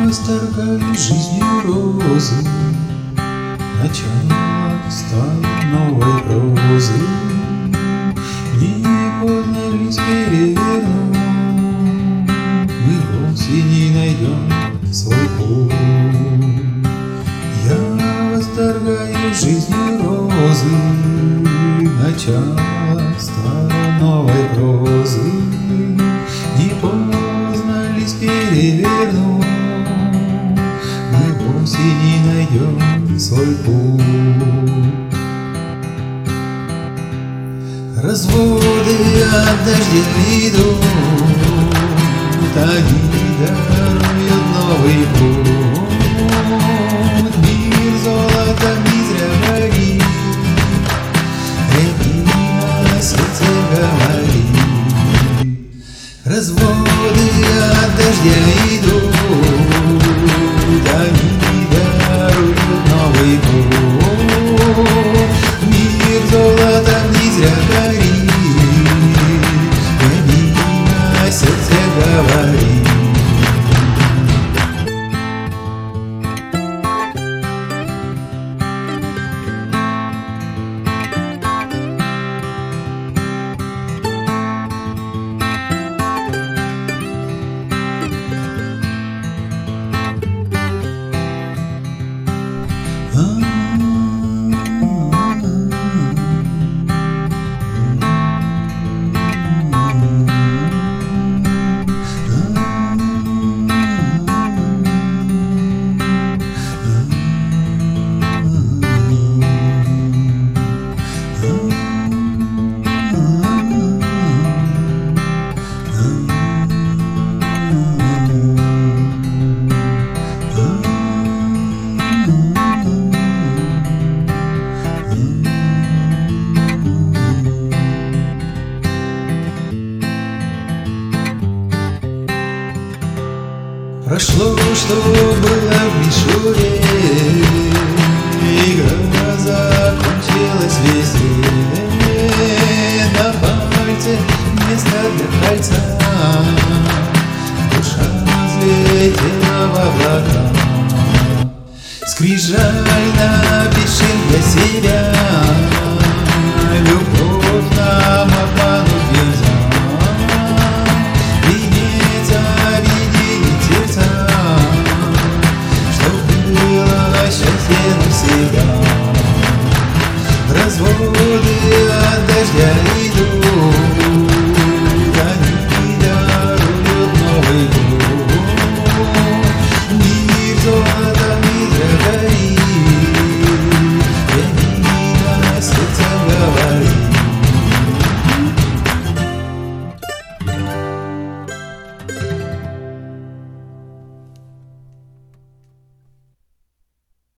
восторгаюсь жизнью розы, начало стало новой прозы. Не поздно ли перевернуть, мы в осени найдем свой путь. Я восторгаюсь жизнью розы, начало стало новой прозы. Не поздно ли перевернуть, мы в осени найдем свой путь. Разводы от дождей идут, они даруют новый путь. Мир золотом не зря горит, рябина сердце говорит. Разводы от дождя идут, они даруют новый путь. Мир золотом не зря горит, рябина сердце говорит. Прошло, что было в мишуре, игра закончилась веселье. На пальце место для кольца, душа взлетела в облака. Скрижаль напишем для себя, любовь нам